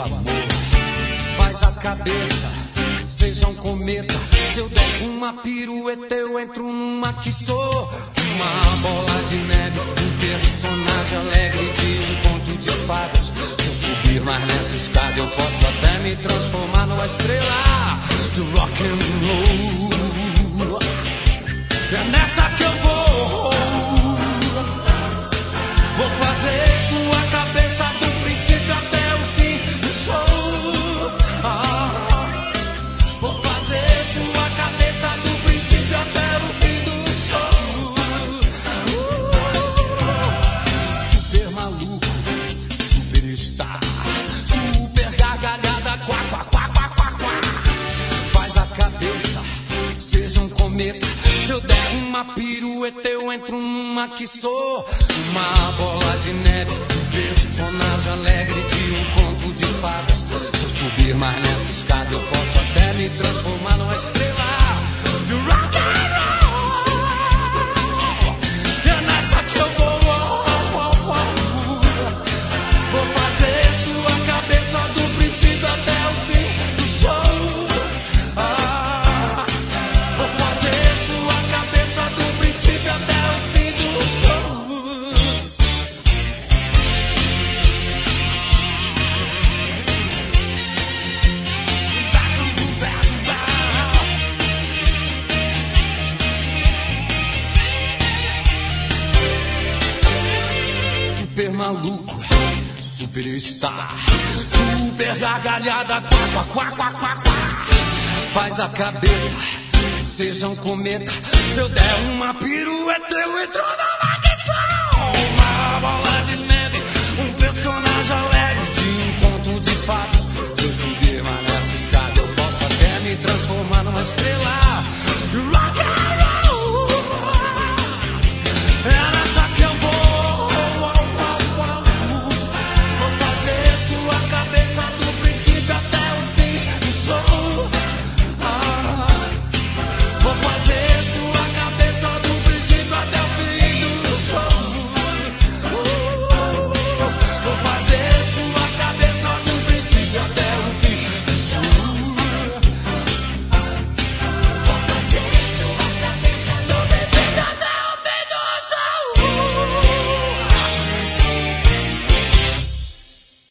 amor. Faz a cabeça, seja um cometa. Se eu der uma pirueta, eu entro numa que sou uma bola de neve, um personagem alegre de um conto de fadas. Se eu subir mais nessa escada, eu posso até me transformar numa estrela de rock and roll. É nessa que eu vou. Vou fazer sua cabeça do princípio até o fim do show. Vou fazer sua cabeça do princípio até o fim do show. Super maluco, superstar, super gargalhada, quá, quá, quá, quá, quá, quá. Faz a cabeça, seja um cometa. Se eu der uma pirueta, eu entro numa que sou uma bola de neve, um personagem alegre de um conto de fadas. Se eu subir mais nessa escada, eu posso até me transformar numa estrela de rock and roll. É nessa que eu vou. Vou fazer sua cabeça do princípio até o fim do show. Vou fazer sua cabeça do princípio até o fim do show. Super maluco, superstar, super gargalhada, quá, quá, quá, quá, quá, quá. Faz a cabeça, seja um cometa. Se eu der uma pirueta, eu entro na